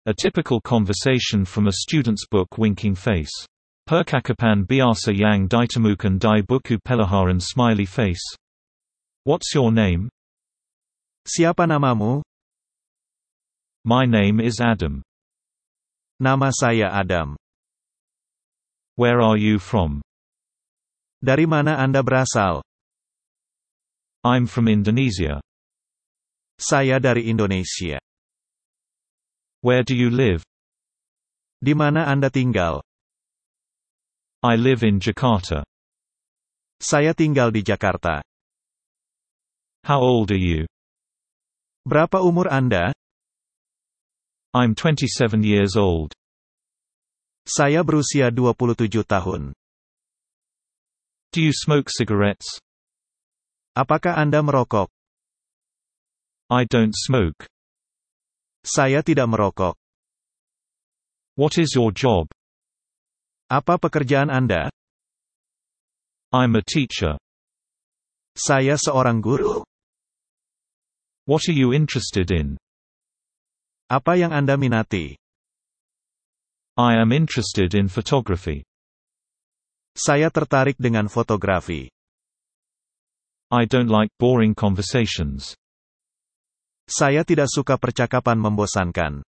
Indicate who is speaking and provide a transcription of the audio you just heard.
Speaker 1: A typical conversation from a student's book. Winking face. Percakapan biasa yang ditemukan di buku pelajaran. Smiley face. What's your name?
Speaker 2: Siapa namamu?
Speaker 1: My name is Adam.
Speaker 2: Nama saya Adam.
Speaker 1: Where are you from?
Speaker 2: Dari mana Anda berasal?
Speaker 1: I'm from Indonesia.
Speaker 2: Saya dari Indonesia.
Speaker 1: Where do you live?
Speaker 2: Di mana Anda tinggal?
Speaker 1: I live in Jakarta.
Speaker 2: Saya tinggal di Jakarta.
Speaker 1: How old are you?
Speaker 2: Berapa umur Anda?
Speaker 1: I'm 27 years old.
Speaker 2: Saya berusia 27 tahun.
Speaker 1: Do you smoke cigarettes?
Speaker 2: Apakah Anda merokok?
Speaker 1: I don't smoke.
Speaker 2: Saya tidak merokok.
Speaker 1: What is your job?
Speaker 2: Apa pekerjaan Anda?
Speaker 1: I'm a teacher.
Speaker 2: Saya seorang guru.
Speaker 1: What are you interested in?
Speaker 2: Apa yang Anda minati?
Speaker 1: I am interested in photography.
Speaker 2: Saya tertarik dengan fotografi.
Speaker 1: I don't like boring conversations.
Speaker 2: Saya tidak suka percakapan membosankan.